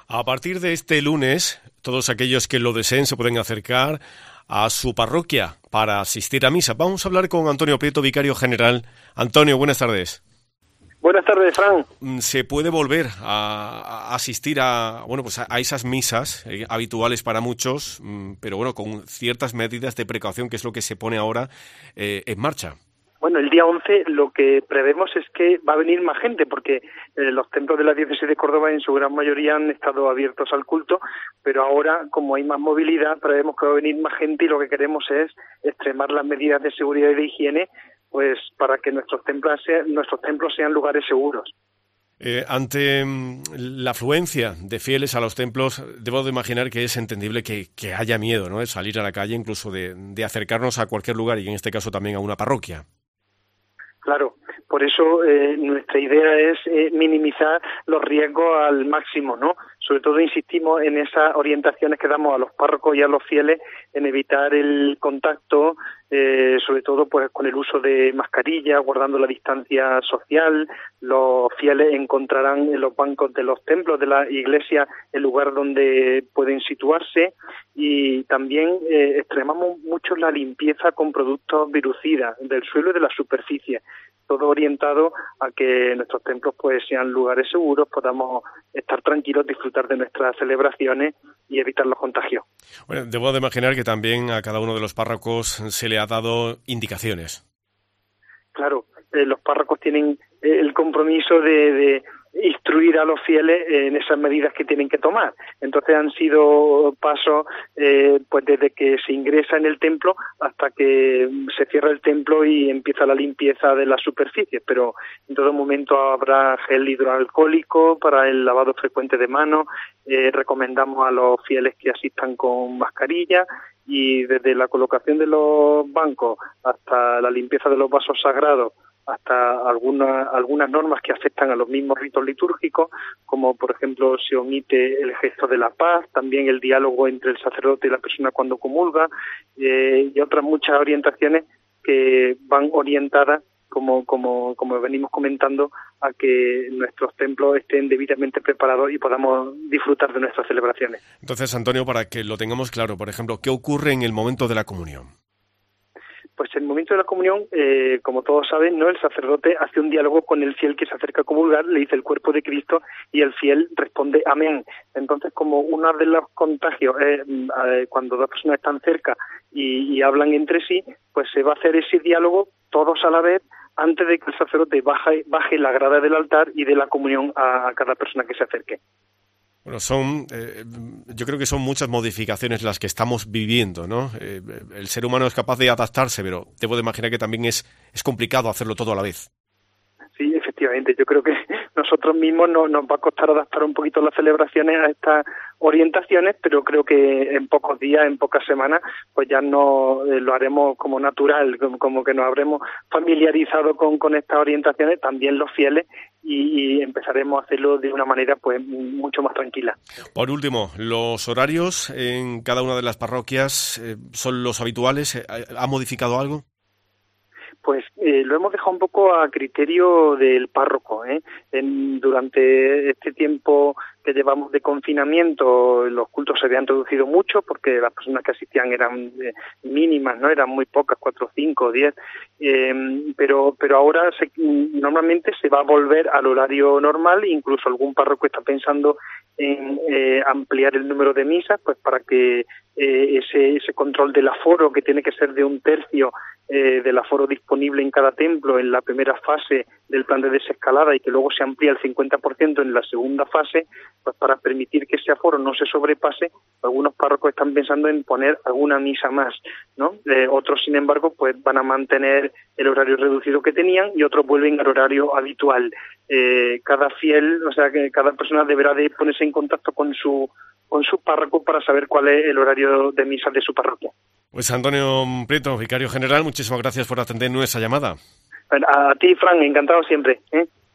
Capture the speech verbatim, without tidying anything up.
A partir de este lunes, todos aquellos que lo deseen se pueden acercar a su parroquia para asistir a misa. Vamos a hablar con Antonio Prieto, vicario general. Antonio, buenas tardes. Buenas tardes, Fran. ¿Se puede volver a, a asistir a, bueno, pues a, a esas misas eh, habituales para muchos, pero bueno, con ciertas medidas de precaución, que es lo que se pone ahora eh, en marcha? Bueno, el día once lo que prevemos es que va a venir más gente, porque eh, los templos de la diócesis de Córdoba en su gran mayoría han estado abiertos al culto, pero ahora, como hay más movilidad, prevemos que va a venir más gente y lo que queremos es extremar las medidas de seguridad y de higiene, pues para que nuestros templos sean, nuestros templos sean lugares seguros. Eh, ante mm, la afluencia de fieles a los templos, debo de imaginar que es entendible que, que haya miedo, ¿no?, de salir a la calle, incluso de, de acercarnos a cualquier lugar y en este caso también a una parroquia. Claro, por eso eh, nuestra idea es eh, minimizar los riesgos al máximo, ¿no? Sobre todo insistimos en esas orientaciones que damos a los párrocos y a los fieles en evitar el contacto, eh, sobre todo pues con el uso de mascarillas, guardando la distancia social. Los fieles encontrarán en los bancos de los templos de la iglesia el lugar donde pueden situarse, y también eh, extremamos mucho la limpieza con productos virucidas del suelo y de la superficie, todo orientado a que nuestros templos pues sean lugares seguros, podamos estar tranquilos, disfrutar de nuestras celebraciones y evitar los contagios. Bueno, debo de imaginar que también a cada uno de los párrocos se le ha dado indicaciones. Claro, eh, los párrocos tienen eh, el compromiso de, de instruir a los fieles en esas medidas que tienen que tomar. Entonces han sido pasos eh, pues desde que se ingresa en el templo hasta que se cierra el templo y empieza la limpieza de las superficies, pero en todo momento habrá gel hidroalcohólico para el lavado frecuente de manos. Eh, recomendamos a los fieles que asistan con mascarilla, y desde la colocación de los bancos hasta la limpieza de los vasos sagrados, hasta algunas algunas normas que afectan a los mismos ritos litúrgicos, como por ejemplo se omite el gesto de la paz, también el diálogo entre el sacerdote y la persona cuando comulga, eh, y otras muchas orientaciones que van orientadas, como como como venimos comentando, a que nuestros templos estén debidamente preparados y podamos disfrutar de nuestras celebraciones. Entonces, Antonio, para que lo tengamos claro, por ejemplo, ¿qué ocurre en el momento de la comunión? Pues en el momento de la comunión, eh, como todos saben, ¿no?, el sacerdote hace un diálogo con el fiel que se acerca a comulgar, le dice el cuerpo de Cristo y el fiel responde amén. Entonces, como uno de los contagios es eh, cuando dos personas están cerca y, y hablan entre sí, pues se va a hacer ese diálogo todos a la vez antes de que el sacerdote baje, baje la grada del altar y dé la comunión a, a cada persona que se acerque. Bueno, son, eh, yo creo que son muchas modificaciones las que estamos viviendo, ¿no? Eh, el ser humano es capaz de adaptarse, pero debo de imaginar que también es, es complicado hacerlo todo a la vez. Sí, efectivamente. Yo creo que nosotros mismos no, nos va a costar adaptar un poquito las celebraciones a estas orientaciones, pero creo que en pocos días, en pocas semanas, pues ya no eh, lo haremos como natural, como, como que nos habremos familiarizado con, con estas orientaciones, también los fieles, y, y empezaremos a hacerlo de una manera pues mucho más tranquila. Por último, ¿los horarios en cada una de las parroquias eh, son los habituales? ¿Ha modificado algo? Pues eh, lo hemos dejado un poco a criterio del párroco, ¿eh? En, durante este tiempo que llevamos de confinamiento, los cultos se habían reducido mucho porque las personas que asistían eran eh, mínimas, ¿no? Eran muy pocas, cuatro, cinco, diez, eh, pero pero ahora se, normalmente se va a volver al horario normal. Incluso algún párroco está pensando en eh, ampliar el número de misas, pues para que eh, ese ese control del aforo, que tiene que ser de un tercio eh, del aforo disponible en cada templo en la primera fase del plan de desescalada, y que luego se amplía al cincuenta por ciento en la segunda fase, pues para permitir que ese aforo no se sobrepase, algunos párrocos están pensando en poner alguna misa más, ¿no? Eh, otros, sin embargo, pues van a mantener el horario reducido que tenían, y otros vuelven al horario habitual. Eh, cada fiel, o sea, que cada persona deberá de ponerse en contacto con su con su párroco para saber cuál es el horario de misa de su parroquia. Pues Antonio Prieto, vicario general, muchísimas gracias por atender nuestra llamada. A, a ti, Fran, encantado siempre, ¿eh?